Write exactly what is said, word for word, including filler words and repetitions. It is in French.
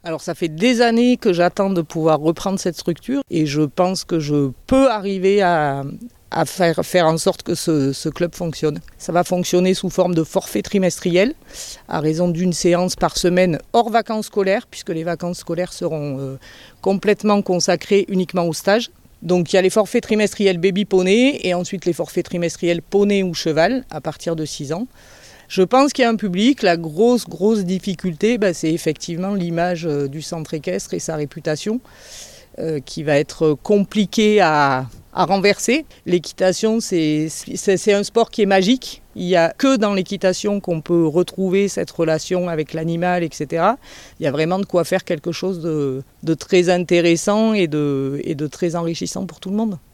Alors ça fait des années que j'attends de pouvoir reprendre cette structure et je pense que je peux arriver à, à faire, faire en sorte que ce, ce club fonctionne. Ça va fonctionner sous forme de forfait trimestriel à raison d'une séance par semaine hors vacances scolaires puisque les vacances scolaires seront euh, complètement consacrées uniquement au stage. Donc il y a les forfaits trimestriels baby-poney et ensuite les forfaits trimestriels poney ou cheval à partir de six ans. Je pense qu'il y a un public. La grosse, grosse difficulté, bah, c'est effectivement l'image euh, du centre équestre et sa réputation euh, qui va être compliquée à, à renverser. L'équitation, c'est, c'est, c'est un sport qui est magique. Il n'y a que dans l'équitation qu'on peut retrouver cette relation avec l'animal, et cetera. Il y a vraiment de quoi faire quelque chose de, de très intéressant et de, et de très enrichissant pour tout le monde.